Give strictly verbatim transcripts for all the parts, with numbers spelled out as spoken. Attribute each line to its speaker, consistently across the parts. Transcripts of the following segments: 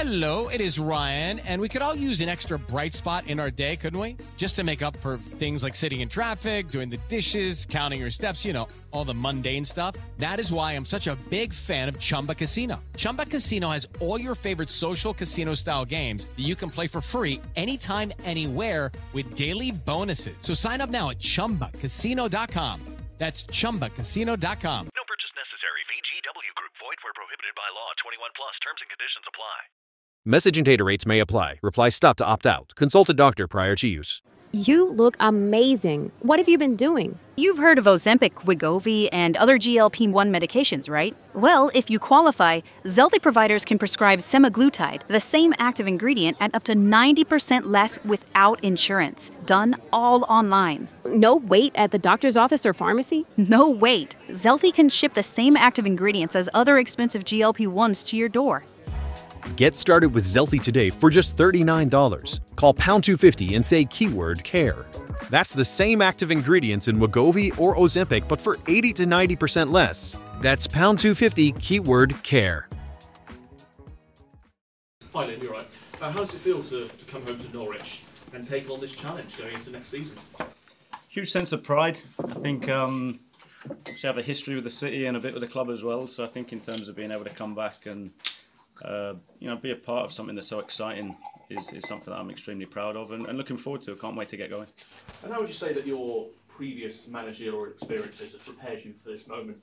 Speaker 1: Hello, it is Ryan, and we could all use an extra bright spot in our day, couldn't we? Just to make up for things like sitting in traffic, doing the dishes, counting your steps, you know, all the mundane stuff. That is why I'm such a big fan of Chumba Casino. Chumba Casino has all your favorite social casino-style games that you can play for free anytime, anywhere with daily bonuses. So sign up now at chumba casino dot com. That's chumba casino dot com.
Speaker 2: No purchase necessary. V G W Group. Void where prohibited by law. twenty-one plus. Terms and conditions apply.
Speaker 3: Message and data rates may apply. Reply stop to opt out. Consult a doctor prior to use.
Speaker 4: You look amazing. What have you been doing?
Speaker 5: You've heard of Ozempic, Wegovy, and other G L P one medications, right? Well, if you qualify, Zelty providers can prescribe semaglutide, the same active ingredient, at up to ninety percent less without insurance. Done all online.
Speaker 4: No wait at the doctor's office or pharmacy?
Speaker 5: No wait. Zelty can ship the same active ingredients as other expensive G L P ones to your door.
Speaker 3: Get started with Zelty today for just thirty-nine dollars. Call pound two fifty and say keyword care. That's the same active ingredients in Wegovy or Ozempic, but for eighty to ninety percent less. That's pound two fifty, keyword care.
Speaker 6: Hi Liam, you're right. Uh, how does it feel to, to come home to Norwich and take on this challenge going into next season?
Speaker 7: Huge sense of pride. I think um, we have a history with the city and a bit with the club as well. So I think in terms of being able to come back and Uh, you know, be a part of something that's so exciting is, is something that I'm extremely proud of and, and looking forward to. I can't wait to get going.
Speaker 6: And how would you say that your previous managerial experiences have prepared you for this moment?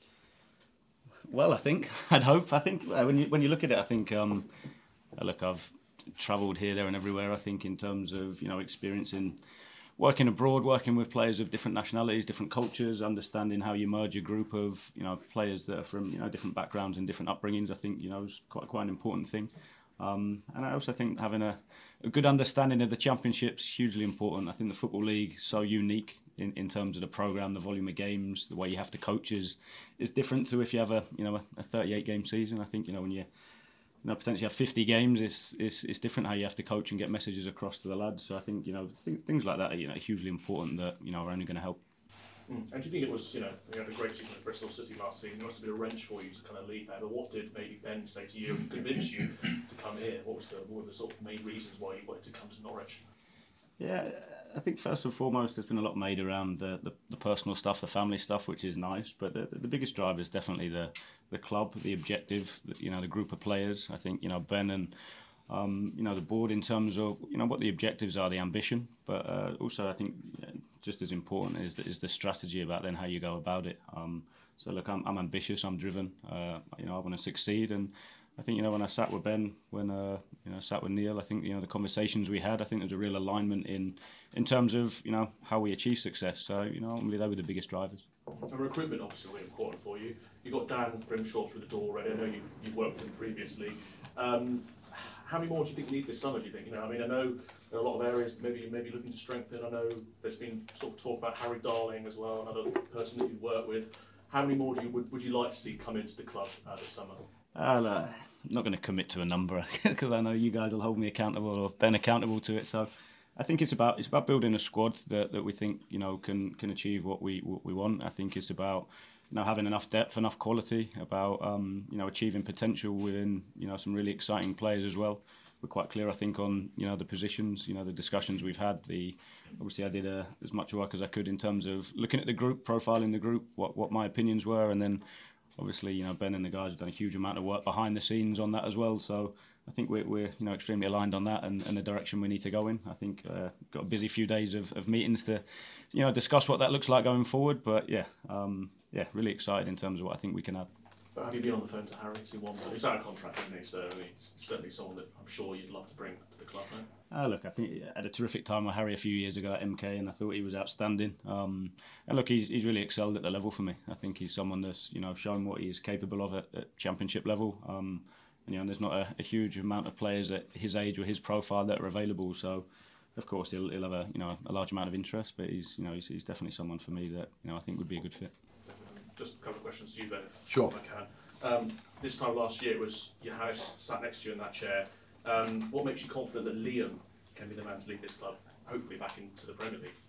Speaker 7: Well, I think, I'd hope. I think uh, when you when you look at it, I think, um, look, I've travelled here, there and everywhere, I think, in terms of, you know, experiencing working abroad, working with players of different nationalities, different cultures, understanding how you merge a group of, you know, players that are from, you know, different backgrounds and different upbringings, I think, you know, is quite quite an important thing. Um, and I also think having a, a good understanding of the Championship's hugely important. I think the Football League is so unique in, in terms of the programme, the volume of games, the way you have to coach is, is different to if you have a, you know, a, a thirty-eight game season. I think, you know, when you You know, potentially have fifty games, it's, it's, it's different how you have to coach and get messages across to the lads. So I think, you know, th- things like that are, you know, hugely important that, you know, are only going to help.
Speaker 6: Mm. And do you think it was, you know, you had a great season at Bristol City last season, it must have been a wrench for you to kind of leave there, but what did maybe Ben say to you and convince you to come here? What was the, what were the sort of main reasons why you wanted to come to Norwich?
Speaker 7: Yeah, I think first and foremost, there's been a lot made around the, the, the personal stuff, the family stuff, which is nice. But the, the biggest drive is definitely the, the club, the objective, the, you know, the group of players. I think, you know, Ben and, um, you know, the board in terms of, you know, what the objectives are, the ambition. But uh, also, I think yeah, just as important is the, is the strategy about then how you go about it. Um, so, look, I'm, I'm ambitious, I'm driven. Uh, you know, I want to succeed. And I think, you know, when I sat with Ben, when uh, you know, sat with Neil, I think, you know, the conversations we had, I think there's a real alignment in in terms of, you know, how we achieve success. So, you know, ultimately they were the biggest drivers.
Speaker 6: And recruitment obviously really important for you. You got Dan Grimshaw through the door already. I know you've, you've worked with him previously. Um, how many more do you think you need this summer? Do you think? You know, I mean, I know there are a lot of areas maybe you may be looking to strengthen. I know there's been sort of talk about Harry Darling as well, another person that you work with. How many more do you would, would you like to see come into the club uh, this summer?
Speaker 7: Uh, no, I'm not going to commit to a number because I know you guys will hold me accountable or Ben accountable to it. So I think it's about it's about building a squad that, that we think, you know, can can achieve what we what we want. I think it's about, you know, having enough depth, enough quality, about um, you know, achieving potential within, you know, some really exciting players as well. We're quite clear, I think, on, you know, the positions, you know, the discussions we've had. The obviously I did uh, as much work as I could in terms of looking at the group, profiling the group, what what my opinions were, and then obviously, you know, Ben and the guys have done a huge amount of work behind the scenes on that as well. So I think we're, we're you know, extremely aligned on that and, and the direction we need to go in. I think uh, got a busy few days of, of meetings to, you know, discuss what that looks like going forward. But yeah, um, yeah, really excited in terms of what I think we can add.
Speaker 6: But have you been on the phone to Harry? Is he one? He's out of contract, isn't he? So he's certainly someone that I'm sure you'd love to bring to the club now.
Speaker 7: Uh, look, I think I had a terrific time with Harry a few years ago at M K, and I thought he was outstanding. Um, and look, he's he's really excelled at the level for me. I think he's someone that's, you know, shown what he's capable of at, at Championship level. Um, and, you know, there's not a, a huge amount of players at his age or his profile that are available. So, of course, he'll, he'll have a you know a large amount of interest. But he's you know he's, he's definitely someone for me that, you know, I think would be a good fit.
Speaker 6: Just a couple of questions to you, Ben.
Speaker 8: Sure.
Speaker 6: If I can. Um, this time last year, it was your house sat next to you in that chair. Um, what makes you confident that Liam can be the man to lead this club, hopefully back into the Premier League?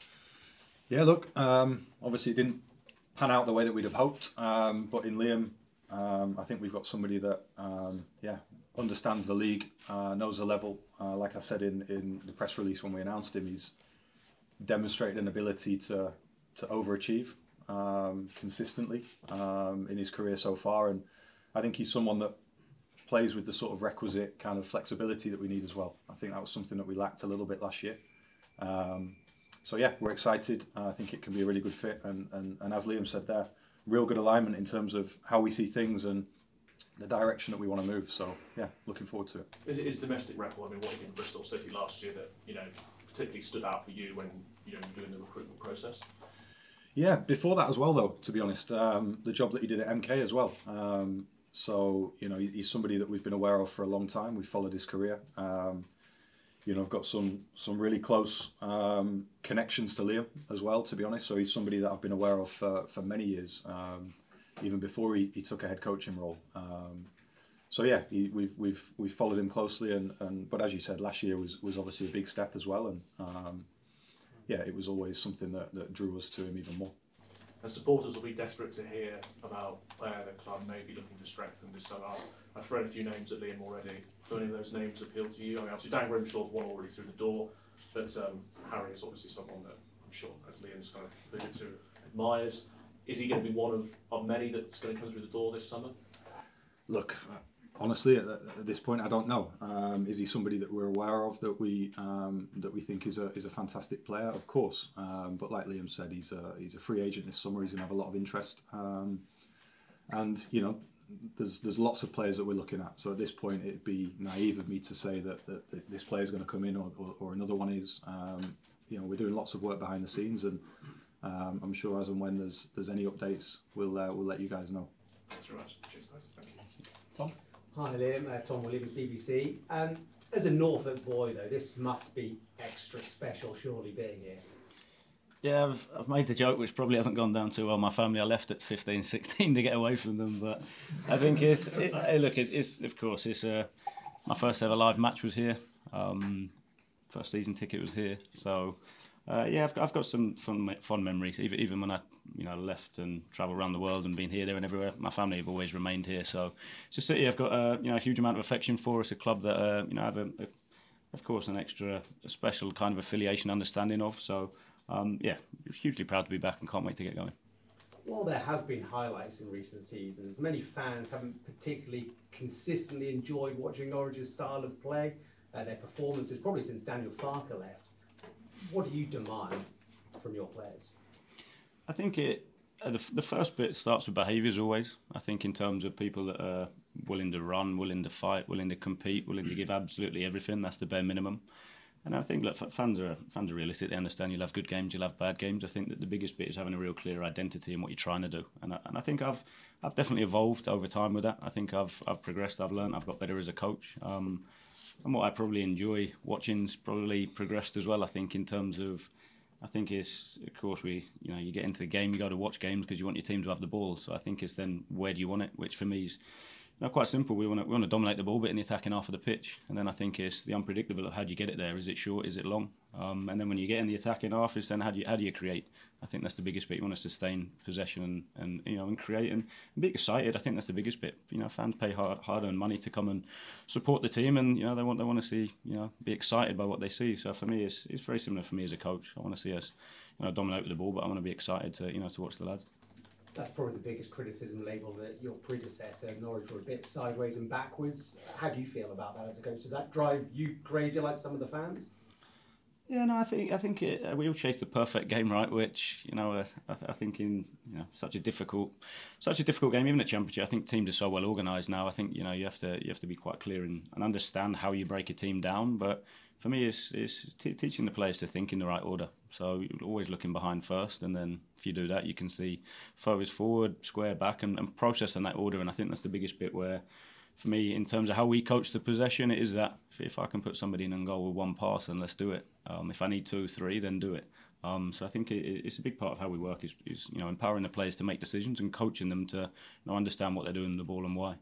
Speaker 8: Yeah, look, um, obviously it didn't pan out the way that we'd have hoped, um, but in Liam, um, I think we've got somebody that, um, yeah, understands the league, uh, knows the level. Uh, like I said in, in the press release when we announced him, he's demonstrated an ability to to overachieve um, consistently um, in his career so far, and I think he's someone that plays with the sort of requisite kind of flexibility that we need as well. I think that was something that we lacked a little bit last year. Um, so yeah, we're excited. Uh, I think it can be a really good fit, and, and, and as Liam said there, real good alignment in terms of how we see things and the direction that we want to move. So yeah, looking forward to it.
Speaker 6: Is it his domestic record? I mean, what he did in Bristol City last year that, you know, particularly stood out for you when, you know, you're doing the recruitment process?
Speaker 8: Yeah, before that as well, though, to be honest, um, the job that he did at M K as well. Um, so, you know, he's somebody that we've been aware of for a long time. We've followed his career. Um, you know, I've got some some really close um, connections to Liam as well, to be honest. So he's somebody that I've been aware of for, for many years, um, even before he, he took a head coaching role. Um, so yeah, he, we've we've we've followed him closely, and, and but as you said, last year was was obviously a big step as well, and um, yeah, it was always something that, that drew us to him even more.
Speaker 6: And supporters will be desperate to hear about where the club may be looking to strengthen this summer. I've thrown a few names at Liam already. Do any of those names appeal to you? I mean, obviously Dan Grimshaw's one already through the door, but um, Harry is obviously someone that I'm sure, as Liam's kind of alluded to, admires. Is he going to be one of, of many that's going to come through the door this summer?
Speaker 8: Look, honestly, at, at this point, I don't know. Um, is he somebody that we're aware of that we um, that we think is a is a fantastic player? Of course, um, but like Liam said, he's a he's a free agent this summer. He's going to have a lot of interest, um, and you know, there's there's lots of players that we're looking at. So at this point, it'd be naive of me to say that, that, that this player is going to come in or, or, or another one is. Um, you know, we're doing lots of work behind the scenes, and um, I'm sure as and when there's there's any updates, we'll uh, we'll let you guys know.
Speaker 6: Thanks very much. Cheers, guys. Thank you.
Speaker 9: Tom. Hi Liam, uh, Tom Williams, B B C. Um, as a Norfolk boy though, this must be extra special, surely, being here.
Speaker 7: Yeah, I've, I've made the joke, which probably hasn't gone down too well. My family, I left at fifteen, sixteen to get away from them, but I think it's, it, hey, look, it's, it's, of course, it's uh, my first ever live match was here. Um, first season ticket was here, so uh, yeah, I've, I've got some fun, fond memories. Even, even when I, you know, left and travelled around the world and been here, there, and everywhere, my family have always remained here. So it's a city I've got a, you know, a huge amount of affection for. It's a club that uh, you know I have a, a, of course, an extra a special kind of affiliation, understanding of. So um, yeah, hugely proud to be back and can't wait to get going.
Speaker 9: While there have been highlights in recent seasons, many fans haven't particularly consistently enjoyed watching Norwich's style of play, uh, their performances, probably since Daniel Farke left. What do you demand from your players?
Speaker 7: I think it. Uh, the, the first bit starts with behaviours always. I think in terms of people that are willing to run, willing to fight, willing to compete, willing to give absolutely everything. That's the bare minimum. And I think look, fans are fans are realistic. They understand you'll have good games, you'll have bad games. I think that the biggest bit is having a real clear identity in what you're trying to do. And I, and I think I've I've definitely evolved over time with that. I think I've I've progressed. I've learned. I've got better as a coach. Um, and what I probably enjoy watching's probably progressed as well. I think in terms of. I think it's, of course, we, you know, you get into the game, you go to watch games because you want your team to have the ball. So I think it's then where do you want it, which for me is, you know, quite simple. We want to we want to dominate the ball, but in the attacking half of the pitch. And then I think it's the unpredictable of how do you get it there. Is it short? Is it long? Um, and then when you get in the attacking half, is then how do you how do you create? I think that's the biggest bit. You want to sustain possession and, and you know and create and, and be excited. I think that's the biggest bit. You know, fans pay hard hard earned money to come and support the team, and you know they want they want to see you know be excited by what they see. So for me, it's it's very similar for me as a coach. I want to see us you know dominate with the ball, but I want to be excited to you know to watch the lads.
Speaker 9: That's probably the biggest criticism label that your predecessor, Norwich, were a bit sideways and backwards. How do you feel about that as a coach? Does that drive you crazy like some of the fans?
Speaker 7: Yeah, no, I think I think it, uh, we all chase the perfect game, right? Which you know, uh, I, th- I think in you know such a difficult, such a difficult game, even at Championship, I think teams are so well organised now. I think you know you have to you have to be quite clear and, and understand how you break a team down. But for me, it's it's t- teaching the players to think in the right order. So you're always looking behind first, and then if you do that, you can see furthest forward, square back, and, and process in that order. And I think that's the biggest bit where. For me, in terms of how we coach the possession, it is that if, if I can put somebody in and goal with one pass, then let's do it. Um, if I need two, three, then do it. Um, so I think it, it's a big part of how we work is, is you know empowering the players to make decisions and coaching them to you know, understand what they're doing with the ball and why.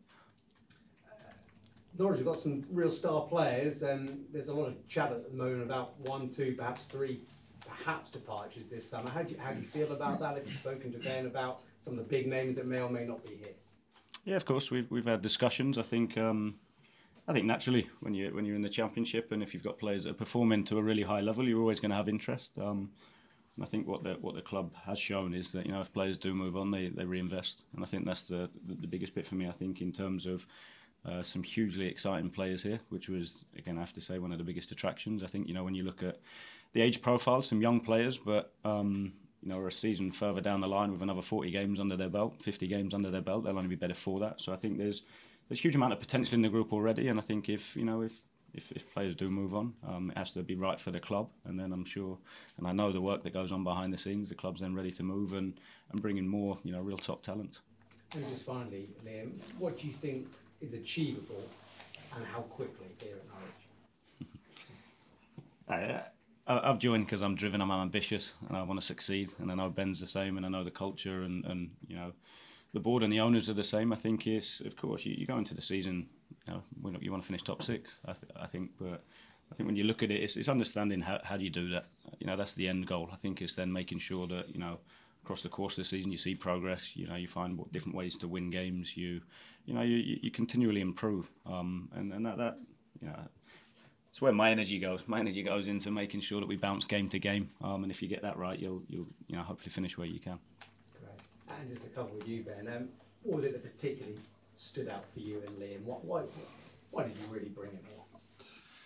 Speaker 9: Uh, Norwich have got some real star players, and there's a lot of chat at the moment about one, two, perhaps three, perhaps departures this summer. How do you, how do you feel about that? Have you spoken to Ben about some of the big names that may or may not be here?
Speaker 7: Yeah, of course. We've we've had discussions. I think um, I think naturally, when you when you're in the Championship, and if you've got players that are performing to a really high level, you're always going to have interest. Um, and I think what the what the club has shown is that, you know, if players do move on, they, they reinvest, and I think that's the, the the biggest bit for me. I think in terms of uh, some hugely exciting players here, which was, again, I have to say, one of the biggest attractions. I think, you know, when you look at the age profile, some young players, but um, you know, are a season further down the line with another forty games under their belt, fifty games under their belt, they'll only be better for that. So I think there's there's a huge amount of potential in the group already, and I think if you know if if, if players do move on, um, it has to be right for the club, and then I'm sure, and I know the work that goes on behind the scenes, the club's then ready to move and, and bring in more, you know, real top talent.
Speaker 9: And just finally, Liam, what do you think is achievable, and how quickly here at Norwich?
Speaker 7: I, I've joined because I'm driven, I'm ambitious, and I want to succeed. And I know Ben's the same, and I know the culture, and, and you know, the board and the owners are the same. I think is, of course, you, you go into the season, you know, you want to finish top six. I, th- I think, but I think when you look at it, it's, it's understanding how how do you do that. You know, that's the end goal. I think it's then making sure that, you know, across the course of the season you see progress. You know, you find what different ways to win games. You, you know, you you continually improve. Um, and and that that you know. It's where my energy goes. My energy goes into making sure that we bounce game to game, um, and if you get that right, you'll you'll you know hopefully finish where you can.
Speaker 9: Great. And just a couple with you, Ben. Um, what was it that particularly stood out for you and Liam? What why why did you really bring it here?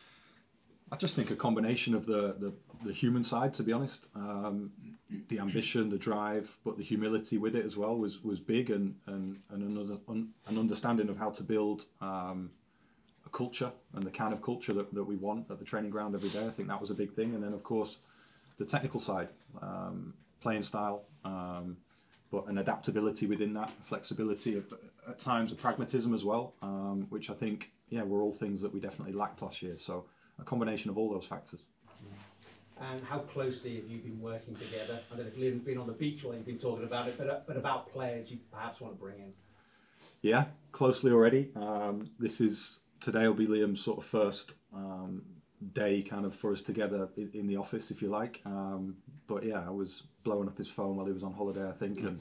Speaker 8: I just think a combination of the the, the human side, to be honest, um, the ambition, the drive, but the humility with it as well was was big, and and and another un, an understanding of how to build. Um, a culture and the kind of culture that, that we want at the training ground every day. I think that was a big thing. And then, of course, the technical side, um, playing style, um, but an adaptability within that, flexibility, of, at times a pragmatism as well, um, which I think, yeah, were all things that we definitely lacked last year. So a combination of all those factors.
Speaker 9: And how closely have you been working together? I don't know if Liam's been on the beach while you've been talking about it, but, uh, but about players you perhaps want to bring in.
Speaker 8: Yeah, closely already. Um, this is... Today will be Liam's sort of first um, day kind of for us together in, in the office, if you like. Um, but yeah, I was blowing up his phone while he was on holiday, I think. And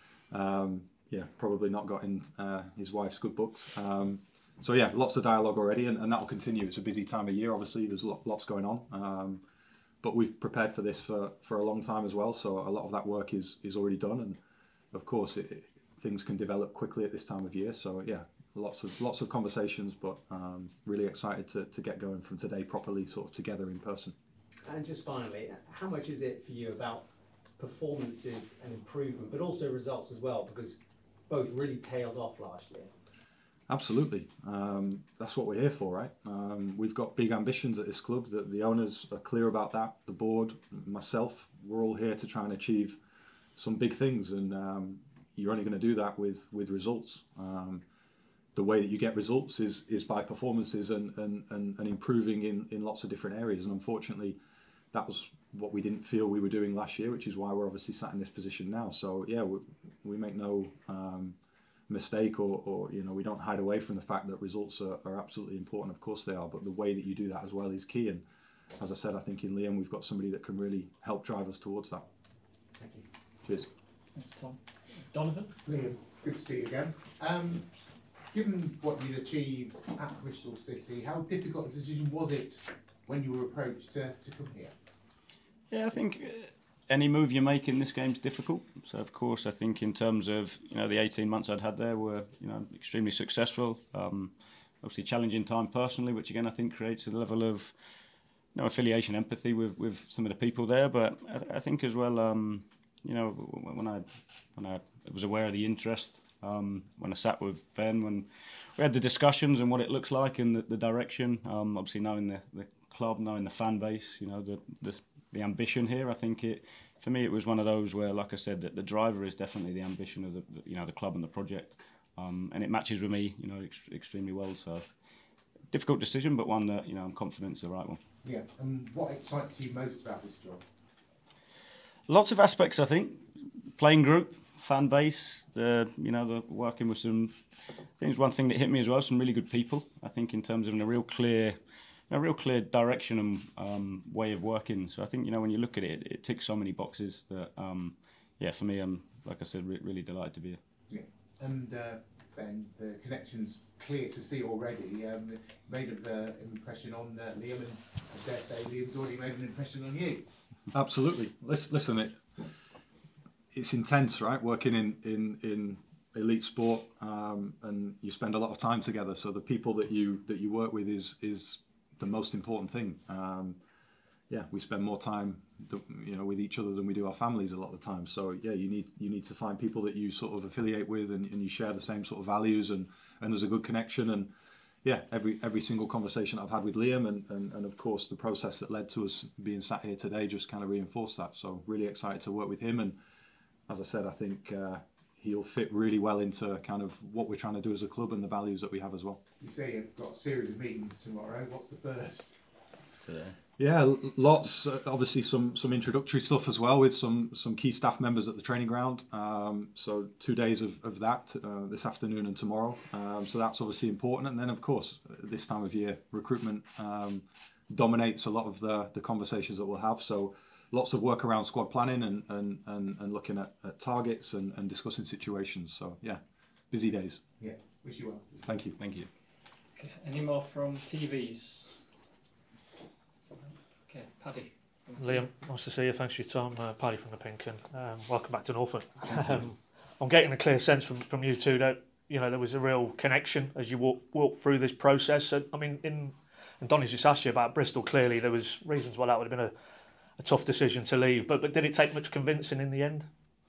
Speaker 8: um, yeah, probably not got in uh, his wife's good books. Um, so yeah, lots of dialogue already, and, and that will continue. It's a busy time of year, obviously. There's lots going on. Um, but we've prepared for this for, for a long time as well. So a lot of that work is, is already done. And of course, it, it, things can develop quickly at this time of year. So yeah. Lots of lots of conversations, but um, really excited to, to get going from today properly, sort of together in person.
Speaker 9: And just finally, how much is it for you about performances and improvement, but also results as well, because both really tailed off last year?
Speaker 8: Absolutely, um, that's what we're here for, right? Um, we've got big ambitions at this club. That the owners are clear about that. The board, myself, we're all here to try and achieve some big things, and um, you're only going to do that with with results. Um, The way that you get results is is by performances and, and, and, and improving in, in lots of different areas. And unfortunately, that was what we didn't feel we were doing last year, which is why we're obviously sat in this position now. So yeah, we, we make no um, mistake, or, or you know, we don't hide away from the fact that results are, are absolutely important. Of course they are, but the way that you do that as well is key. And as I said, I think in Liam we've got somebody that can really help drive us towards that.
Speaker 9: Thank you.
Speaker 8: Cheers.
Speaker 10: Thanks, Tom. Donovan?
Speaker 11: Liam, good to see you again. Um, Given what you'd achieved at Bristol City, how difficult a decision was it when you were approached to, to come here?
Speaker 7: Yeah, I think any move you make in this game is difficult. So, of course, I think in terms of, you know, the eighteen months I'd had there were, you know, extremely successful. Um, obviously, challenging time personally, which again I think creates a level of, you know, affiliation, empathy with, with some of the people there. But I, I think as well, um, you know, when I when I was aware of the interest. Um, when I sat with Ben, when we had the discussions and what it looks like and the, the direction, um, obviously knowing the, the club, knowing the fan base, you know, the, the the ambition here, I think it, for me, it was one of those where, like I said, that the driver is definitely the ambition of the, the you know, the club and the project, um, and it matches with me, you know, ex- extremely well. So, difficult decision, but one that, you know, I'm confident is the right one.
Speaker 11: Yeah, and what excites you most about this job?
Speaker 7: Lots of aspects, I think. Playing group. Fan base, the you know the working with some things. One thing that hit me as well, some really good people. I think in terms of a real clear, a real clear direction and um, way of working. So I think you know when you look at it, it ticks so many boxes that um, yeah, for me, I'm like I said, re- really delighted to be here.
Speaker 11: Yeah, and uh, Ben, the connection's clear to see already. Um, it made an uh, impression on uh, Liam, and I dare say Liam's already made an impression on you.
Speaker 8: Absolutely. Listen, listen it, it's intense, right? Working in, in, in elite sport, um, and you spend a lot of time together. So the people that you that you work with is is the most important thing. Um, yeah, we spend more time, th- you know, with each other than we do our families a lot of the time. So yeah, you need you need to find people that you sort of affiliate with, and, and you share the same sort of values, and, and there's a good connection. And yeah, every every single conversation I've had with Liam, and, and, and of course the process that led to us being sat here today just kind of reinforced that. So really excited to work with him, and as I said, I think uh, he'll fit really well into kind of what we're trying to do as a club and the values that we have as well.
Speaker 11: You say you've got a series of meetings tomorrow. What's the first?
Speaker 7: Today.
Speaker 8: Yeah, lots. Uh, obviously, some some introductory stuff as well with some some key staff members at the training ground. Um, so two days of of that uh, this afternoon and tomorrow. Um, so that's obviously important. And then, of course, this time of year, recruitment um, dominates a lot of the the conversations that we'll have. So lots of work around squad planning and and and, and looking at, at targets and, and discussing situations. So yeah, busy days.
Speaker 11: Yeah, wish you well.
Speaker 8: Thank you.
Speaker 7: Thank you.
Speaker 10: Okay, any more from T Vs? Okay, Paddy.
Speaker 12: Liam, nice to see you. Thanks for your time. Uh, Paddy from the Pink, and um, welcome back to Norfolk. Um, I'm getting a clear sense from, from you two that you know there was a real connection as you walk walk through this process. So, I mean, in and Donny's just asked you about Bristol. Clearly, there was reasons why that would have been a, a tough decision to leave. But but did it take much convincing in the end?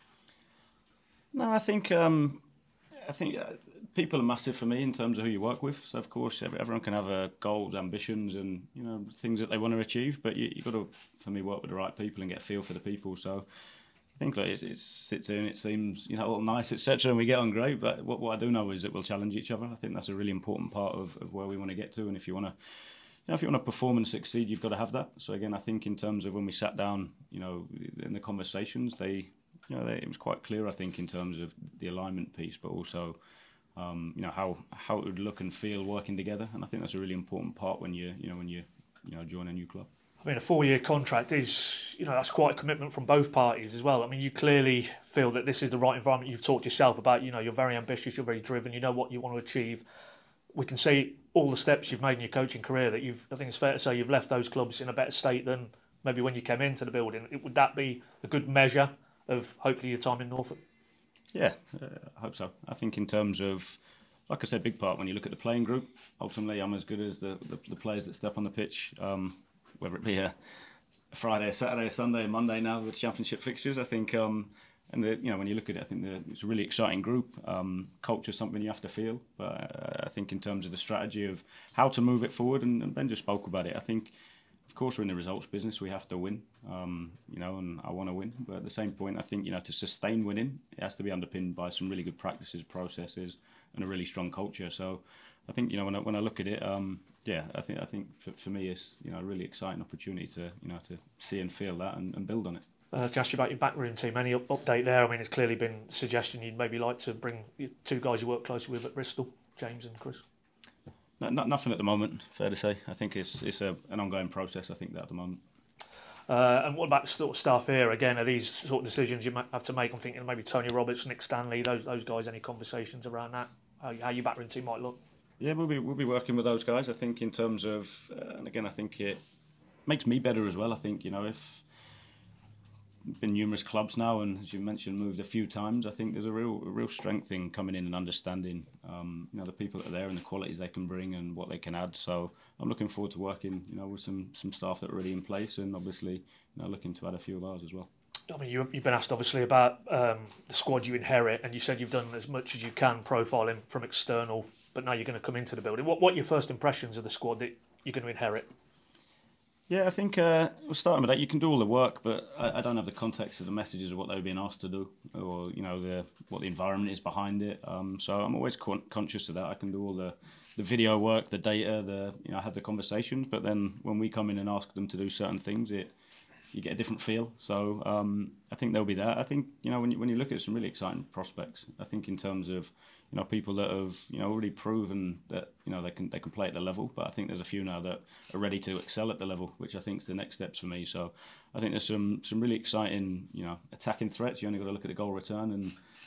Speaker 7: No, I think um, I think uh, people are massive for me in terms of who you work with. So of course, everyone can have uh, goals, ambitions, and you know things that they want to achieve. But you you got to, for me, work with the right people and get a feel for the people. So I think like, it, it sits in, it seems you know all nice, et cetera, and we get on great. But what, what I do know is that we'll challenge each other. I think that's a really important part of, of where we want to get to. And if you want to, you know, if you want to perform and succeed, you've got to have that. So again, I think in terms of when we sat down, you know, in the conversations, they, you know, they, it was quite clear. I think in terms of the alignment piece, but also. Um, you know how, how it would look and feel working together, and I think that's a really important part when you you know when you you know join a new club.
Speaker 12: I mean, a four-year contract is you know that's quite a commitment from both parties as well. I mean, you clearly feel that this is the right environment. You've talked yourself about you know you're very ambitious, you're very driven, you know what you want to achieve. We can see all the steps you've made in your coaching career that you've. I think it's fair to say you've left those clubs in a better state than maybe when you came into the building. Would that be a good measure of hopefully your time in Norfolk?
Speaker 7: Yeah, uh, I hope so. I think in terms of, like I said, big part when you look at the playing group, ultimately I'm as good as the, the, the players that step on the pitch, um, whether it be a Friday, Saturday, Sunday, Monday now with championship fixtures. I think, um, and the, you know, when you look at it, I think the, it's a really exciting group. Um, culture is something you have to feel, but uh, I think in terms of the strategy of how to move it forward, and, and Ben just spoke about it, I think, of course, we're in the results business. We have to win, um, you know, and I want to win. But at the same point, I think, you know, to sustain winning, it has to be underpinned by some really good practices, processes, and a really strong culture. So I think, you know, when I, when I look at it, um, yeah, I think I think for, for me, it's, you know, a really exciting opportunity to, you know, to see and feel that and, and build on it.
Speaker 12: Uh, can I ask you about your backroom team? Any up- update there? I mean, it's clearly been a suggestion you'd maybe like to bring two guys you work closely with at Bristol, James and Chris.
Speaker 7: No, not, nothing at the moment, fair to say. I think it's it's a, an ongoing process, I think, that at the moment.
Speaker 12: Uh, and what about the sort of staff here? Again, are these sort of decisions you might have to make? I'm thinking maybe Tony Roberts, Nick Stanley, those those guys. Any conversations around that? How, how your backroom team might look?
Speaker 7: Yeah, we'll be we'll be working with those guys. I think in terms of, uh, and again, I think it makes me better as well. I think you know if. Been numerous clubs now, and as you mentioned, moved a few times. I think there's a real, a real strength in coming in and understanding, um, you know, the people that are there and the qualities they can bring and what they can add. So I'm looking forward to working, you know, with some some staff that are already in place, and obviously, you know, looking to add a few of ours as well.
Speaker 12: I mean, you, you've been asked obviously about um, the squad you inherit, and you said you've done as much as you can profiling from external, but now you're going to come into the building. What what are your first impressions of the squad that you're going to inherit?
Speaker 7: Yeah, I think uh, we're starting with that. You can do all the work, but I, I don't have the context of the messages of what they're being asked to do, or you know, the what the environment is behind it. Um, so I'm always con- conscious of that. I can do all the, the video work, the data, the you know, have the conversations. But then when we come in and ask them to do certain things, it you get a different feel. So um, I think they'll be there. I think you know when you when you look at some really exciting prospects. I think in terms of you know people that have you know already proven that you know they can they can play at the level, but I think there's a few now that are ready to excel at the level, which I think is the next steps for me. So I think there's some some really exciting you know attacking threats. You only got to look at the goal return, and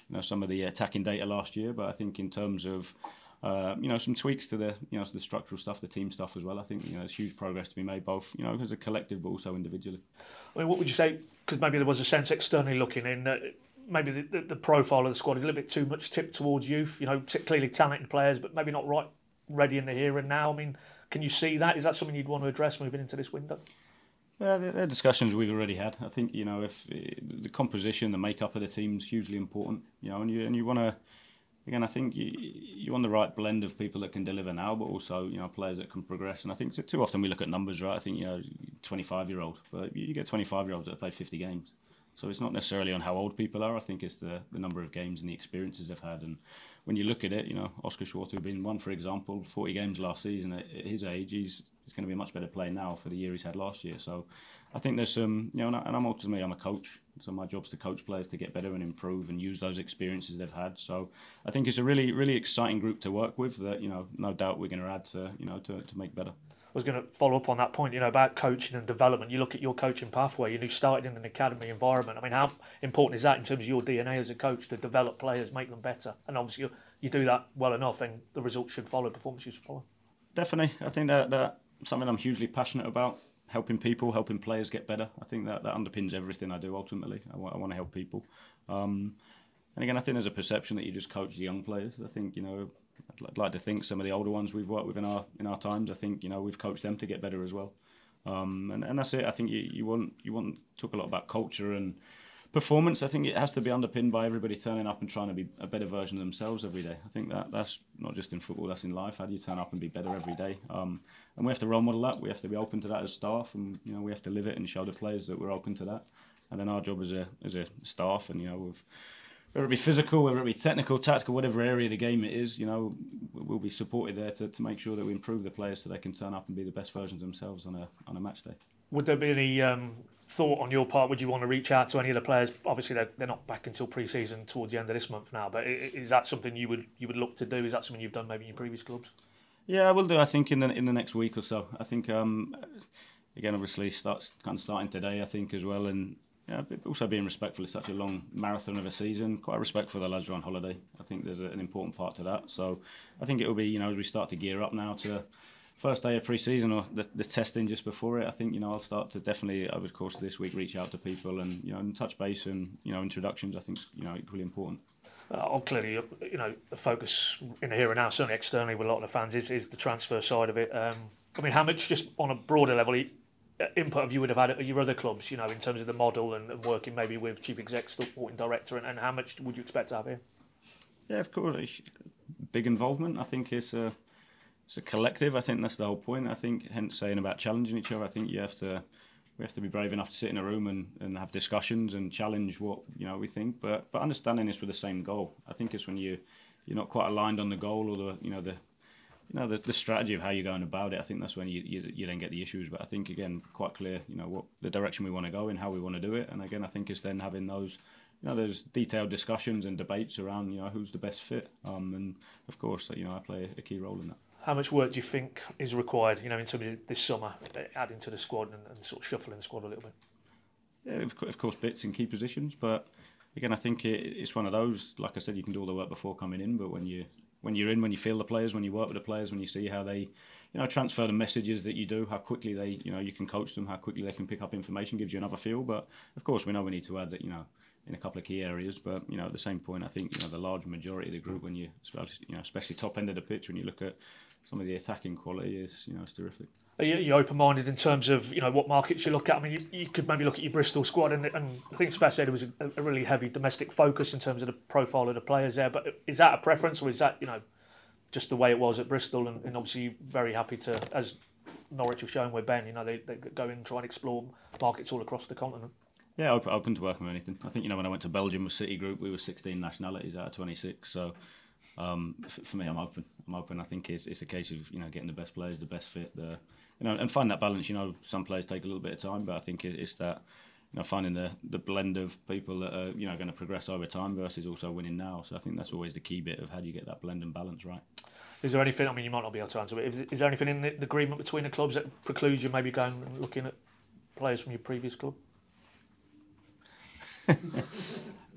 Speaker 7: you know some of the attacking data last year, but I think in terms of uh, you know some tweaks to the you know to the structural stuff, the team stuff as well. I think you know there's huge progress to be made, both you know as a collective but also individually.
Speaker 12: I mean, what would you say? Because maybe there was a sense externally looking in that maybe the, the, the profile of the squad is a little bit too much tipped towards youth. You know, t- clearly talented players, but maybe not right ready in the here and now. I mean, can you see that? Is that something you'd want to address moving into this window?
Speaker 7: Yeah, they're discussions we've already had. I think you know if the composition, the makeup of the team's hugely important. You know, and you and you want to. Again, I think you you want the right blend of people that can deliver now, but also you know players that can progress. And I think too often we look at numbers, right? I think you know twenty-five year old, but you get twenty-five year olds that have played fifty games. So it's not necessarily on how old people are. I think it's the, the number of games and the experiences they've had. And when you look at it, you know, Oscar Schwartz, been one, for example, forty games last season. At his age, he's, he's going to be a much better player now for the year he's had last year. So I think there's some, you know, and I'm ultimately, I'm a coach. So my job's to coach players to get better and improve and use those experiences they've had. So I think it's a really, really exciting group to work with that, you know, no doubt we're going to add to, you know, to, to make better.
Speaker 12: I was going to follow up on that point, you know, about coaching and development. You look at your coaching pathway, you started in an academy environment. I mean, how important is that in terms of your D N A as a coach to develop players, make them better? And obviously, you, you do that well enough, then the results should follow, performance should follow.
Speaker 7: Definitely. I think that that's something I'm hugely passionate about, helping people, helping players get better. I think that, that underpins everything I do ultimately. I want, I want to help people. Um, and again, I think there's a perception that you just coach the young players. I think, you know, I'd like to think some of the older ones we've worked with in our in our times, I think, you know, we've coached them to get better as well. Um, and, and that's it. I think you, you want you want talk a lot about culture and performance. I think it has to be underpinned by everybody turning up and trying to be a better version of themselves every day. I think that that's not just in football, that's in life. How do you turn up and be better every day? Um, and we have to role model that. We have to be open to that as staff, and you know we have to live it and show the players that we're open to that. And then our job as a as a staff, and you know with whether it be physical, whether it be technical, tactical, whatever area of the game it is, you know, we'll be supported there to, to make sure that we improve the players so they can turn up and be the best versions of themselves on a on a match day.
Speaker 12: Would there be any um, thought on your part? Would you want to reach out to any of the players? Obviously, they're, they're not back until pre-season towards the end of this month now. But is that something you would you would look to do? Is that something you've done maybe in your previous clubs?
Speaker 7: Yeah, I will do. I think in the in the next week or so. I think um, again, obviously, starts kind of starting today. I think as well, and yeah, also being respectful. It's such a long marathon of a season. Quite respectful of the lads who are on holiday. I think there's a, an important part to that. So I think it will be, you know, as we start to gear up now to first day of pre-season or the, the testing just before it, I think, you know, I'll start to definitely over the course of this week reach out to people and, you know, and touch base and, you know, introductions. I think, you know, equally important.
Speaker 12: Uh, clearly, you know, the focus in the here and now, certainly externally with a lot of the fans, is, is the transfer side of it. Um, I mean, how much, just on a broader level, input have you would have had at your other clubs, you know, in terms of the model and, and working maybe with chief exec, sporting director, and, and how much would you expect to have here?
Speaker 7: Yeah, of course, big involvement. I think it's a it's a collective. I think that's the whole point. I think, hence saying about challenging each other. I think you have to we have to be brave enough to sit in a room and, and have discussions and challenge what you know we think, but but understanding this with the same goal. I think it's when you you're not quite aligned on the goal or the you know the. You know, the, the strategy of how you're going about it, I think that's when you, you you then get the issues. But I think, again, quite clear, you know, what the direction we want to go in, how we want to do it. And again, I think it's then having those, you know, those detailed discussions and debates around, you know, who's the best fit. Um, and, of course, you know, I play a key role in that.
Speaker 12: How much work do you think is required, you know, in terms of this summer, adding to the squad and, and sort of shuffling the squad a little bit?
Speaker 7: Yeah, of, of course, bits in key positions. But, again, I think it, it's one of those, like I said, you can do all the work before coming in, but when you... When you're in, when you feel the players, when you work with the players, when you see how they, you know, transfer the messages that you do, how quickly they, you know, you can coach them, how quickly they can pick up information, gives you another feel. But of course, we know we need to add that, you know, in a couple of key areas. But you know, at the same point, I think you know the large majority of the group, when you, you know, especially top end of the pitch, when you look at some of the attacking quality, is you know, it's terrific.
Speaker 12: Are you, you open-minded in terms of you know what markets you look at? I mean, you, you could maybe look at your Bristol squad, and, and I think it's fair to say there was a, a really heavy domestic focus in terms of the profile of the players there. But is that a preference, or is that you know? Just the way it was at Bristol, and, and obviously very happy to, as Norwich have shown with Ben, you know, they, they go in and try and explore markets all across the continent.
Speaker 7: Yeah, open, open to working with anything. I think, you know, when I went to Belgium with City Group, we were sixteen nationalities out of twenty-six. So um, for, for me, I'm open. I'm open. I think it's it's a case of, you know, getting the best players, the best fit, the, you know, and find that balance. You know, some players take a little bit of time, but I think it, it's that, you know, finding the, the blend of people that are, you know, going to progress over time versus also winning now. So I think that's always the key bit of how do you get that blend and balance right.
Speaker 12: Is there anything, I mean, you might not be able to answer, but is, is there anything in the, the agreement between the clubs that precludes you maybe going and looking at players from your previous club?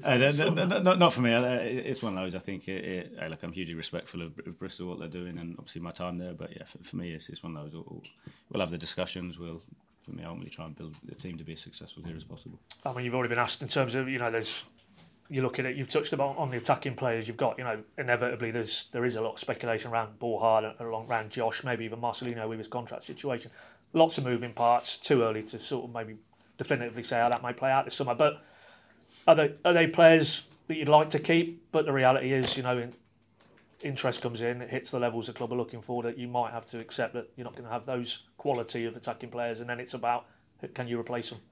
Speaker 7: Uh, th- th- th- not, not for me. Uh, It's one of those. I think. It, it, uh, look, I'm hugely respectful of, of Bristol, what they're doing, and obviously my time there. But yeah, for, for me, it's, it's one of those. We'll, we'll have the discussions. We'll, for me, ultimately try and build the team to be as successful here as possible.
Speaker 12: I mean, you've already been asked in terms of, you know, there's. You look at it. You've touched about on the attacking players you've got. You know, inevitably there's there is a lot of speculation around Borja, along around Josh, maybe even Marcelino with his contract situation. Lots of moving parts. Too early to sort of maybe definitively say how that might play out this summer. But are they are they players that you'd like to keep? But the reality is, you know, in, interest comes in, it hits the levels the club are looking for, that you might have to accept that you're not going to have those quality of attacking players, and then it's about, can you replace them?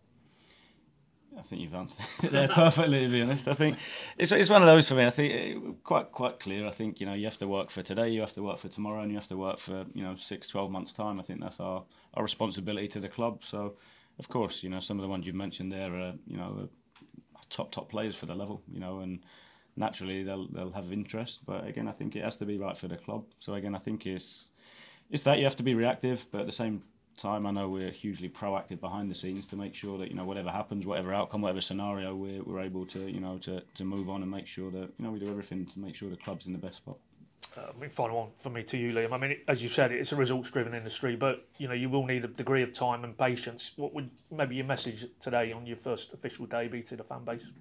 Speaker 7: I think you've answered it there perfectly, to be honest. I think it's it's one of those for me. I think it, quite quite clear. I think, you know, you have to work for today, you have to work for tomorrow, and you have to work for, you know, six, twelve months' time. I think that's our, our responsibility to the club. So, of course, you know, some of the ones you've mentioned there are, you know, top top players for the level, you know, and naturally they'll they'll have interest. But again, I think it has to be right for the club. So again, I think it's it's that you have to be reactive, but at the same time, I know we're hugely proactive behind the scenes to make sure that, you know, whatever happens, whatever outcome, whatever scenario, we're we're able to, you know, to, to move on and make sure that, you know, we do everything to make sure the club's in the best spot.
Speaker 12: Uh, I mean, final one for me to you, Liam. I mean, as you said, it's a results-driven industry, but, you know, you will need a degree of time and patience. What would maybe your message today on your first official day be to the fan base?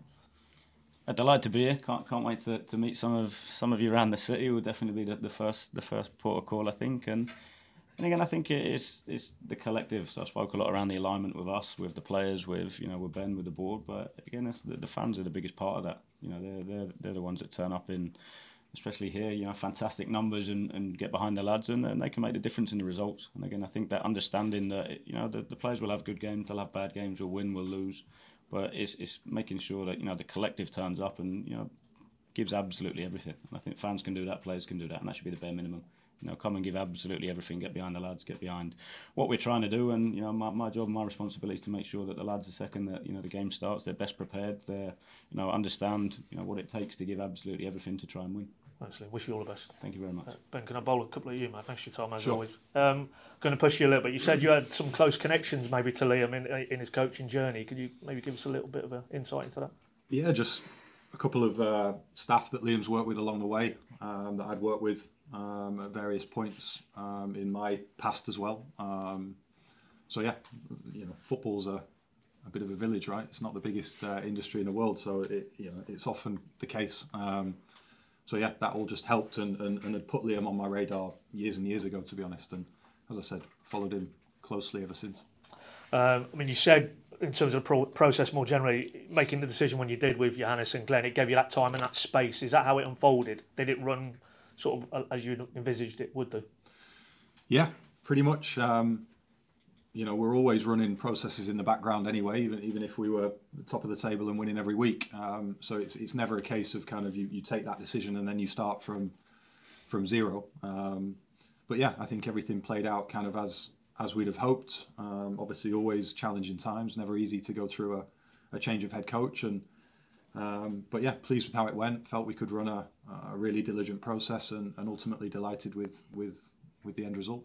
Speaker 7: I'm delighted to be here. Can't can't wait to, to meet some of some of you around the city. Will definitely be the, the first the first port of call, I think. And and again, I think it's it's the collective. So I spoke a lot around the alignment with us, with the players, with, you know, with Ben, with the board. But again, it's the, the fans are the biggest part of that. You know, they're they're they're the ones that turn up in, especially here, you know, fantastic numbers and, and get behind the lads, and, and they can make the difference in the results. And again, I think that understanding that, you know, the, the players will have good games, they'll have bad games, we'll win, we'll lose, but it's it's making sure that, you know, the collective turns up and, you know, gives absolutely everything. And I think fans can do that, players can do that, and that should be the bare minimum. You know, come and give absolutely everything, get behind the lads, get behind what we're trying to do. And, you know, my, my job and my responsibility is to make sure that the lads, the second that, you know, the game starts, they're best prepared, they're, you know, understand, you know, what it takes to give absolutely everything to try and win.
Speaker 12: Thanks, Liam. Wish you all the best.
Speaker 7: Thank you very much.
Speaker 12: Uh, Ben, can I bowl a couple of you, mate? Thanks for your time, as
Speaker 8: Sure.
Speaker 12: always. Um, going to push you a little bit. You said you had some close connections maybe to Liam in, in his coaching journey. Could you maybe give us a little bit of an insight into that?
Speaker 8: Yeah, just a couple of uh, staff that Liam's worked with along the way, um, that I'd worked with um, at various points um, in my past as well. Um, so yeah, you know, football's a, a bit of a village, right? It's not the biggest uh, industry in the world, so it, you know, it's often the case. Um, so yeah, that all just helped and, and, and had put Liam on my radar years and years ago, to be honest. And as I said, followed him closely ever since.
Speaker 12: Um, I mean, you said in terms of the pro- process more generally, making the decision when you did with Johannes and Glenn, it gave you that time and that space. Is that how it unfolded? Did it run sort of as you envisaged it would do?
Speaker 8: Yeah, pretty much. Um, you know, we're always running processes in the background anyway, even even if we were top of the table and winning every week. Um, so it's it's never a case of kind of you, you take that decision and then you start from from zero. Um, but yeah, I think everything played out kind of as as we'd have hoped. Um, obviously, always challenging times, never easy to go through a, a change of head coach. And um, but yeah, pleased with how it went. Felt we could run a, a really diligent process, and, and ultimately delighted with with with the end result.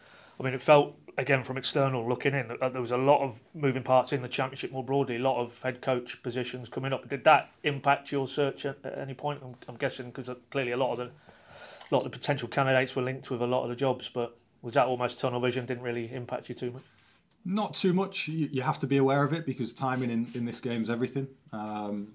Speaker 12: I mean, it felt, again, from external looking in, that there was a lot of moving parts in the Championship more broadly, a lot of head coach positions coming up. Did that impact your search at, at any point? I'm, I'm guessing because clearly a lot of the a lot of the potential candidates were linked with a lot of the jobs, but was that almost tunnel vision, didn't really impact you too much?
Speaker 8: Not too much. You, you have to be aware of it because timing in, in this game is everything. Um,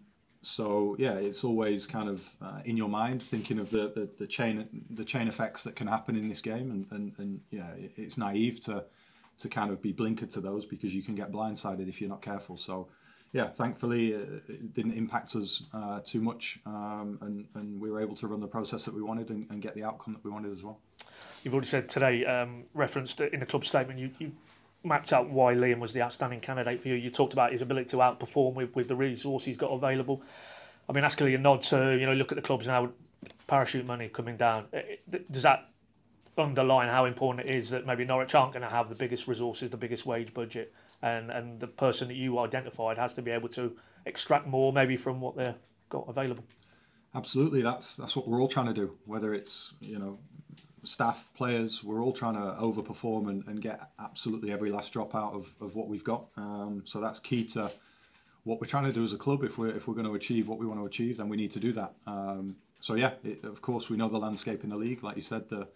Speaker 8: so yeah, it's always kind of uh, in your mind, thinking of the, the, the chain the chain effects that can happen in this game, and, and, and yeah, it, it's naive to to kind of be blinkered to those because you can get blindsided if you're not careful. So yeah, thankfully uh, it didn't impact us uh, too much, um, and, and we were able to run the process that we wanted and, and get the outcome that we wanted as well.
Speaker 12: You've already said today, um, referenced in the club statement, you, you mapped out why Liam was the outstanding candidate for you. You talked about his ability to outperform with, with the resources he's got available. I mean, that's clearly a nod to, you know, look at the clubs now, parachute money coming down. Does that underline how important it is that maybe Norwich aren't going to have the biggest resources, the biggest wage budget, and, and the person that you identified has to be able to extract more maybe from what they've got available?
Speaker 8: Absolutely, that's that's what we're all trying to do, whether it's, you know, staff, players, we're all trying to overperform and, and get absolutely every last drop out of, of what we've got. Um, so that's key to what we're trying to do as a club. If we're if we're going to achieve what we want to achieve, then we need to do that. Um, so yeah, it, of course we know the landscape in the league. Like you said, the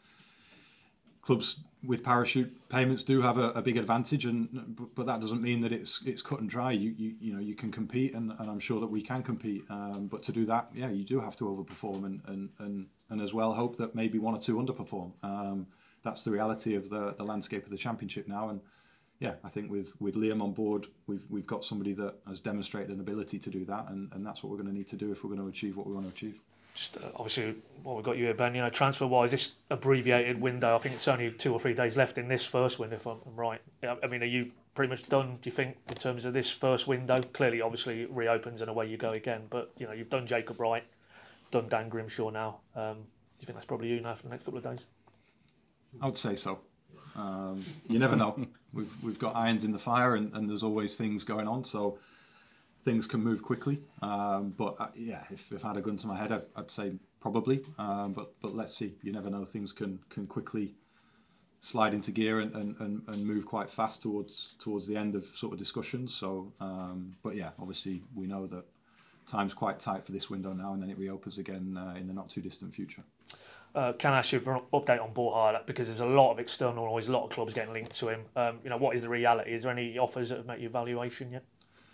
Speaker 8: clubs with parachute payments do have a, a big advantage, and but that doesn't mean that it's it's cut and dry. You you, you know you can compete, and, and I'm sure that we can compete. Um, but to do that, yeah, you do have to overperform, and and, and, and as well hope that maybe one or two underperform. Um, that's the reality of the, the landscape of the Championship now, and yeah, I think with, with Liam on board, we've we've got somebody that has demonstrated an ability to do that, and, and that's what we're going to need to do if we're going to achieve what we want to achieve.
Speaker 12: Just uh, obviously, what we've got you here, Ben, you know, transfer-wise, this abbreviated window, I think it's only two or three days left in this first window, if I'm right. I mean, are you pretty much done, do you think, in terms of this first window? Clearly, obviously, it reopens and away you go again, but, you know, you've done Jacob Wright, done Dan Grimshaw now. Um, do you think that's probably you now for the next couple of days?
Speaker 8: I would say so. Um, you never know. We've we've got irons in the fire, and, and there's always things going on, so things can move quickly. Um, but uh, yeah, if, if I had a gun to my head, I'd, I'd say probably. Um, but but let's see. You never know. Things can can quickly slide into gear and, and, and, and move quite fast towards towards the end of sort of discussions. So, um, but yeah, obviously we know that time's quite tight for this window now, and then it reopens again uh, in the not too distant future.
Speaker 12: Uh, can I ask you for an update on Borja, because there's a lot of external noise, a lot of clubs getting linked to him. Um, you know, what is the reality? Is there any offers that have met your valuation yet?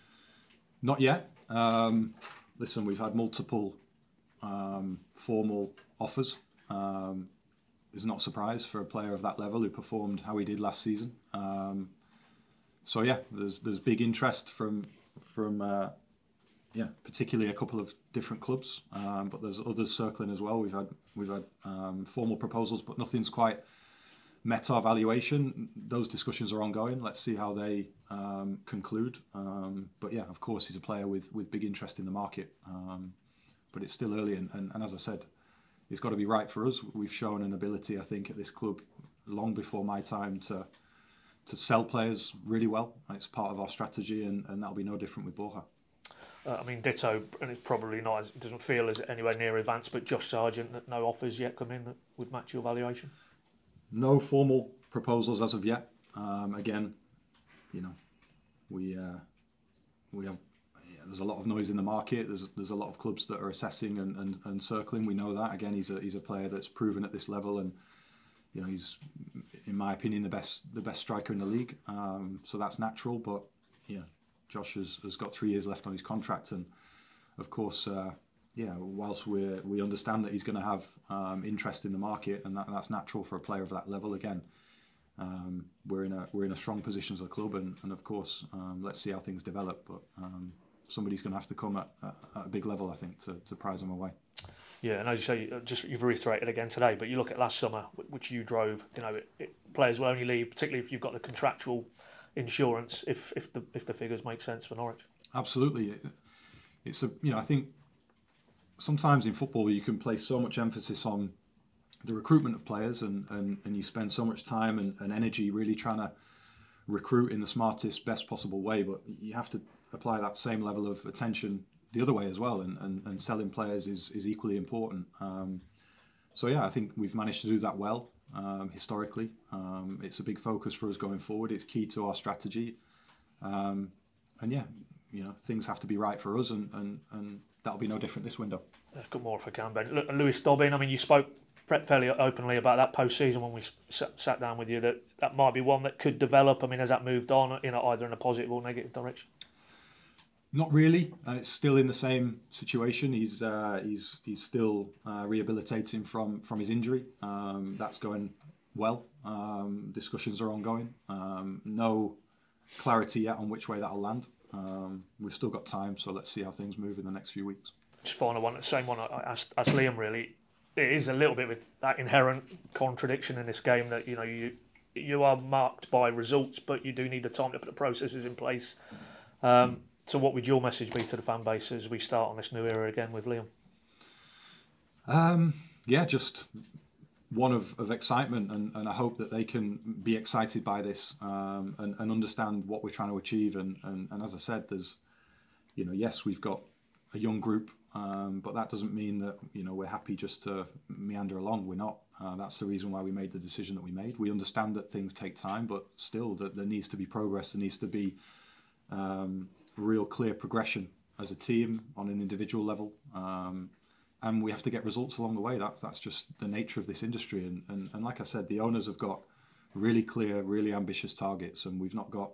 Speaker 8: Not yet. Um, listen, we've had multiple um, formal offers. Um, it's not a surprise for a player of that level who performed how he did last season. Um, so yeah, there's there's big interest from from. Uh, Yeah, particularly a couple of different clubs, um, but there's others circling as well. We've had we've had um, formal proposals, but nothing's quite met our valuation. Those discussions are ongoing. Let's see how they um, conclude. Um, but yeah, of course, he's a player with, with big interest in the market. Um, but it's still early, and, and, and as I said, it's got to be right for us. We've shown an ability, I think, at this club long before my time to to sell players really well. It's part of our strategy, and, and that'll be no different with Borja.
Speaker 12: Uh, I mean, ditto, and it's probably not, it doesn't feel as anywhere near advanced, but Josh Sargent, no offers yet come in that would match your valuation?
Speaker 8: No formal proposals as of yet. Um, again, you know, we uh, we have, yeah, there's a lot of noise in the market. There's there's a lot of clubs that are assessing and, and, and circling. We know that. Again, he's a he's a player that's proven at this level, and you know, he's, in my opinion, the best the best striker in the league. Um, so that's natural, but yeah. Josh has, has got three years left on his contract, and of course, uh, yeah, whilst we we understand that he's going to have um, interest in the market, and that, that's natural for a player of that level. Again, um, we're in a we're in a strong position as a club, and, and of course, um, let's see how things develop. But um, somebody's going to have to come at, at, at a big level, I think, to, to prize them away.
Speaker 12: Yeah, and as you say, just you've reiterated again today, but you look at last summer, which you drove. You know, it, it, players will only leave, particularly if you've got the contractual insurance, if if the if the figures make sense for Norwich.
Speaker 8: Absolutely, it's a you know I think sometimes in football you can place so much emphasis on the recruitment of players, and and, and you spend so much time and, and energy really trying to recruit in the smartest, best possible way, but you have to apply that same level of attention the other way as well, and and, and selling players is is equally important. Um, so yeah, I think we've managed to do that well. Um, historically, um, it's a big focus for us going forward. It's key to our strategy, um, and yeah, you know, things have to be right for us, and, and, and that'll be no different this window.
Speaker 12: I've got more if I can, Ben. Look, Lewis Dobbin, I mean, you spoke fairly openly about that post-season when we sat, sat down with you, that that might be one that could develop. I mean, has that moved on, you know, either in a positive or negative direction?
Speaker 8: Not really. Uh, it's still in the same situation. He's uh, he's he's still uh, rehabilitating from from his injury. Um, that's going well. Um, discussions are ongoing. Um, no clarity yet on which way that'll land. Um, we've still got time, so let's see how things move in the next few weeks.
Speaker 12: Just final one, the same one I asked, asked Liam. Really, it is a little bit with that inherent contradiction in this game that you know you you are marked by results, but you do need the time to put the processes in place. Um, So what would your message be to the fan base as we start on this new era again with Liam?
Speaker 8: Um, yeah, just one of, of excitement, and, and I hope that they can be excited by this um, and, and understand what we're trying to achieve. And, and, and as I said, there's, you know, yes, we've got a young group, um, but that doesn't mean that, you know, we're happy just to meander along. We're not. Uh, that's the reason why we made the decision that we made. We understand that things take time, but still that there needs to be progress. There needs to be um, real clear progression as a team on an individual level. Um, and we have to get results along the way. That's, that's just the nature of this industry. And, and, and like I said, the owners have got really clear, really ambitious targets, and we've not got,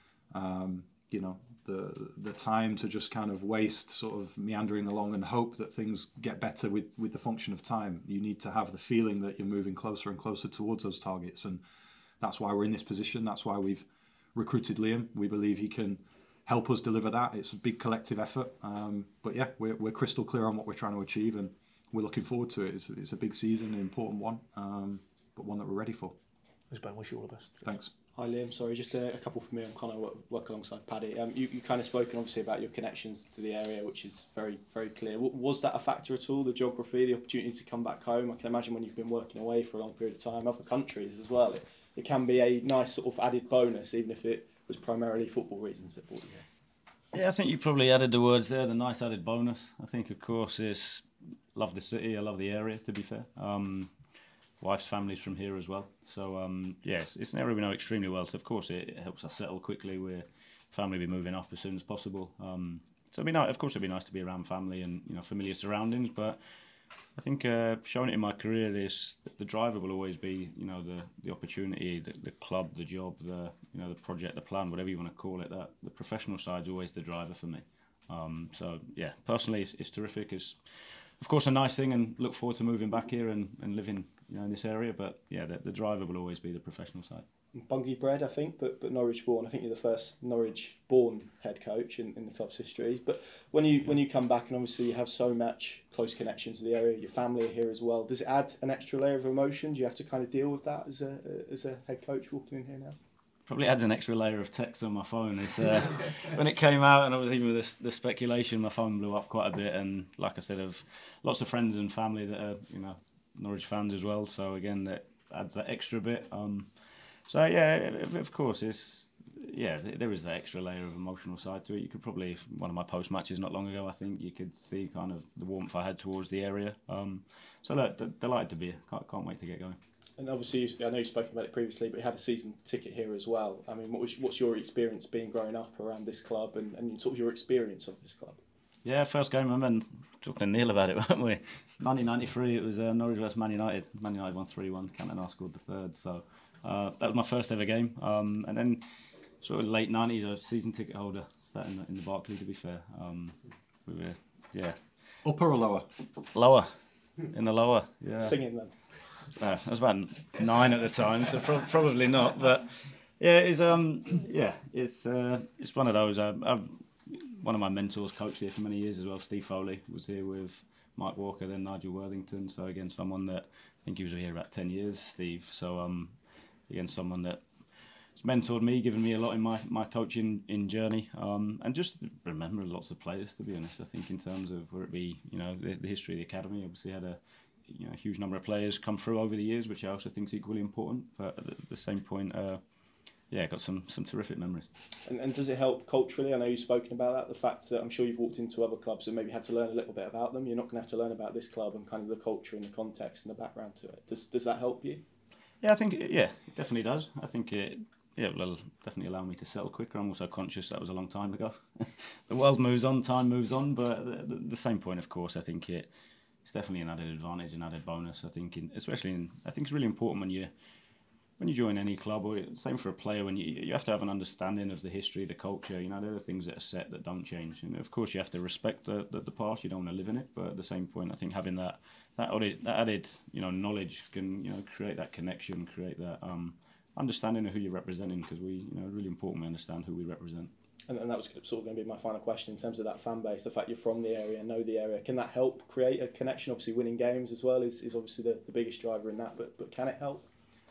Speaker 8: um, you know, the the time to just kind of waste sort of meandering along and hope that things get better with, with the function of time. You need to have the feeling that you're moving closer and closer towards those targets. And that's why we're in this position. That's why we've recruited Liam. We believe he can help us deliver that. It's a big collective effort. Um, but yeah, we're, we're crystal clear on what we're trying to achieve, and we're looking forward to it. It's, it's a big season, an important one, um, but one that we're ready for.
Speaker 12: Thanks, Ben. Wish you all the best.
Speaker 8: Thanks.
Speaker 13: Hi Liam, sorry, just a, a couple from me. I'm kind of work, work alongside Paddy. Um, you, you kind of spoken obviously about your connections to the area, which is very, very clear. W- was that a factor at all, the geography, the opportunity to come back home? I can imagine when you've been working away for a long period of time, other countries as well, it, it can be a nice sort of added bonus, even if it was primarily football reasons that brought you here.
Speaker 7: Yeah, I think you probably added the words there, the nice added bonus. I think, of course, is love the city, I love the area, to be fair. Um, wife's family's from here as well. So, um, yes, it's an area we know extremely well. So, of course, it, it helps us settle quickly. We're family will be moving up as soon as possible. Um, so, it'd be nice, of course, it'd be nice to be around family and, you know, familiar surroundings. But I think uh, showing it in my career is the driver will always be, you know, the, the opportunity, the, the club, the job, the, you know, the project, the plan, whatever you want to call it. That the professional side's always the driver for me. Um, so, yeah, personally, it's, it's terrific. It's, of course, a nice thing, and look forward to moving back here and, and living, you know, in this area. But yeah, the, the driver will always be the professional side.
Speaker 13: Bungay bred, I think, but but Norwich born. I think you're the first Norwich born head coach in, in the club's history. But when you when you come back, and obviously you have so much close connection to the area, your family are here as well. Does it add an extra layer of emotion? Do you have to kind of deal with that as a as a head coach walking in here now?
Speaker 7: Probably adds an extra layer of text on my phone. It's, uh, when it came out, and I was even with the, the speculation, my phone blew up quite a bit. And like I said, I've lots of friends and family that are, you know, Norwich fans as well. So again, that adds that extra bit. Um, so yeah, of course, it's yeah, there is that extra layer of emotional side to it. You could probably, one of my post matches not long ago, I think you could see kind of the warmth I had towards the area. Um, so look, d- delighted to be here. Can't, can't wait to get going.
Speaker 13: And obviously, I know you've spoken about it previously, but you had a season ticket here as well. I mean, what was, what's your experience being growing up around this club, and, and sort of your experience of this club?
Speaker 7: Yeah, first game, I remember talking to Neil about it, weren't we? nineteen ninety-three, it was uh, Norwich versus Man United. Man United won three one, Cantona scored the third. So uh, that was my first ever game. Um, and then sort of late nineties, I was a season ticket holder, sat in the, in the Barclay, to be fair. Um, we were, yeah.
Speaker 8: Upper or lower?
Speaker 7: Lower. In the lower, yeah.
Speaker 13: Singing then?
Speaker 7: Uh, I was about nine at the time, so pro- probably not. But yeah, it's um, yeah, it's uh, it's one of those. I, I've, one of my mentors coached here for many years as well. Steve Foley was here with Mike Walker, then Nigel Worthington. So again, someone that I think he was here about ten years, Steve. So um, again, someone that has mentored me, given me a lot in my, my coaching in journey. Um, and just remember lots of players, to be honest. I think in terms of whether it be, you know, the, the history of the academy, obviously had a you know a huge number of players come through over the years, which I also think is equally important. But at the same point, uh, yeah, got some some terrific memories.
Speaker 13: And, and does it help culturally? I know you've spoken about that, the fact that I'm sure you've walked into other clubs and maybe had to learn a little bit about them. You're not going to have to learn about this club and kind of the culture and the context and the background to it. Does does that help you?
Speaker 7: Yeah, I think, it, yeah, it definitely does. I think it, yeah, it will definitely allow me to settle quicker. I'm also conscious that was a long time ago. The world moves on, time moves on, but the, the, the same point, of course, I think it, it's definitely an added advantage, an added bonus. I think, in, especially in, I think it's really important when you when you join any club, or same for a player, when you you have to have an understanding of the history, the culture. You know, there are things that are set that don't change. And of course, you have to respect the the, the past. You don't want to live in it, but at the same point, I think having that that added, that added you know knowledge can you know create that connection, create that um, understanding of who you're representing. Because we you know really important we understand who we represent.
Speaker 13: And, and that was sort of going to be my final question in terms of that fan base, the fact you're from the area, know the area. Can that help create a connection? Obviously, winning games as well is, is obviously the, the biggest driver in that, but but can it help?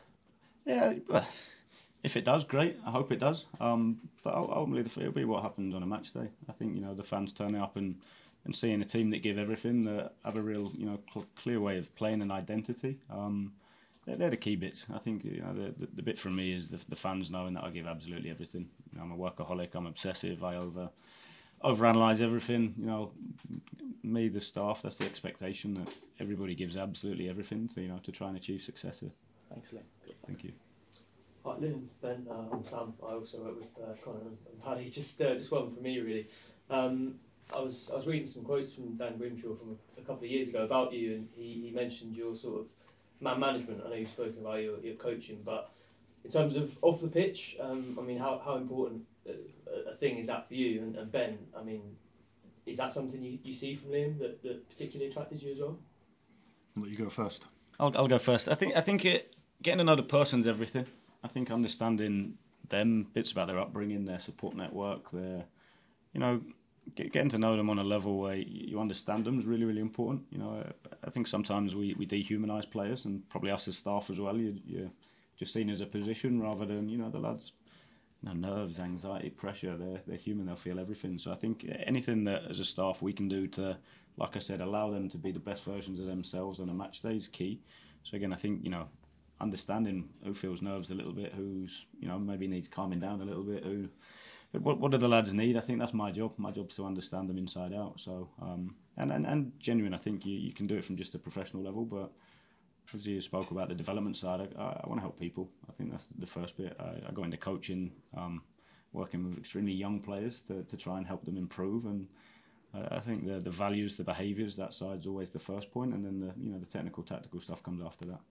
Speaker 7: Yeah, if it does, great. I hope it does. Um, but ultimately, it'll be what happens on a match day. I think you know the fans turning up and, and seeing a team that give everything, that have a real you know cl- clear way of playing an identity. Um, they're, they're the key bits. I think you know the, the, the bit from me is the, the fans knowing that I give absolutely everything. You know, I'm a workaholic. I'm obsessive. I over overanalyze everything. You know, me, the staff. That's the expectation that everybody gives absolutely everything to you know to try and achieve success here.
Speaker 13: Thanks, Liam.
Speaker 7: Thank you.
Speaker 14: Hi, Liam, Ben, uh, I'm Sam. I also work with uh, Connor and Paddy. Just, uh, just one for me, really. Um, I was, I was reading some quotes from Dan Grimshaw from a, a couple of years ago about you, and he, he mentioned your sort of man management. I know you've spoken about your, your coaching, but in terms of off the pitch, um, I mean, how, how important a, a thing is that for you? And, and Ben, I mean, is that something you, you see from Liam that, that particularly attracted you as well?
Speaker 8: I'll let you go first.
Speaker 7: I'll, I'll go first. I think I think it, getting to know the person's everything. I think understanding them, bits about their upbringing, their support network, their, you know, get, getting to know them on a level where you understand them is really, really important. You know, I think sometimes we, we dehumanise players, and probably us as staff as well. You, you're just seen as a position rather than, you know, the lads, you know, nerves, anxiety, pressure. They're they're human. They'll feel everything. So I think anything that as a staff we can do to, like I said, allow them to be the best versions of themselves on a match day is key. So again, I think, you know, understanding who feels nerves a little bit, who's, you know, maybe needs calming down a little bit, who, what, what do the lads need? I think that's my job. My job's to understand them inside out. So, um, and, and, and genuine, I think you, you can do it from just a professional level, but as you spoke about the development side, I, I, I want to help people. I think that's the first bit. I, I go into coaching, um, working with extremely young players to, to try and help them improve, and I think the the values, the behaviours, that side's always the first point, and then the, you know, the technical, tactical stuff comes after that.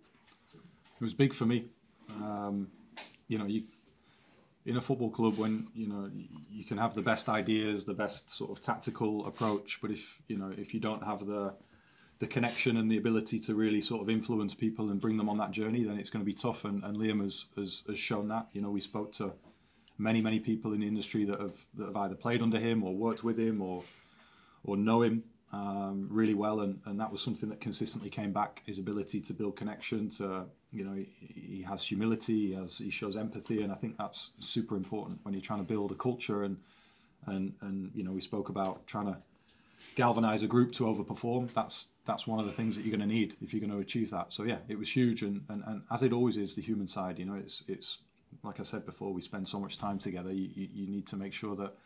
Speaker 8: It was big for me. Um, you know, you in a football club, when you know you can have the best ideas, the best sort of tactical approach, but if you know if you don't have the the connection and the ability to really sort of influence people and bring them on that journey, then it's going to be tough. And, and Liam has, has has shown that. You know, we spoke to many many people in the industry that have that have either played under him or worked with him or or know him um, really well, and, and that was something that consistently came back, his ability to build connection, to, you know, he, he has humility, he, has, he shows empathy, and I think that's super important when you're trying to build a culture, and, and, and you know, we spoke about trying to galvanise a group to overperform. That's that's one of the things that you're going to need if you're going to achieve that. So yeah, it was huge, and, and, and as it always is, the human side, you know, it's, it's like I said before, we spend so much time together, you, you, you need to make sure that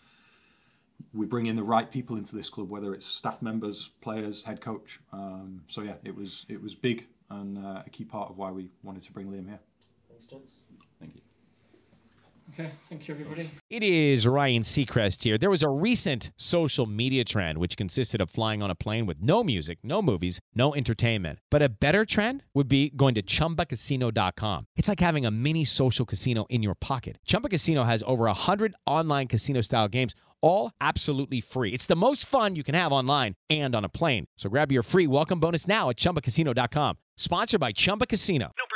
Speaker 8: we bring in the right people into this club, whether it's staff members, players, head coach. Um, so yeah, it was it was big, and uh, a key part of why we wanted to bring Liam here.
Speaker 14: Thanks, gents.
Speaker 7: Thank you.
Speaker 10: Okay, thank you, everybody.
Speaker 1: It is Ryan Seacrest here. There was a recent social media trend which consisted of flying on a plane with no music, no movies, no entertainment. But a better trend would be going to Chumba Casino dot com. It's like having a mini social casino in your pocket. Chumba Casino has over one hundred online casino-style games, all absolutely free. It's the most fun you can have online and on a plane. So grab your free welcome bonus now at Chumba Casino dot com. Sponsored by Chumba Casino.
Speaker 2: No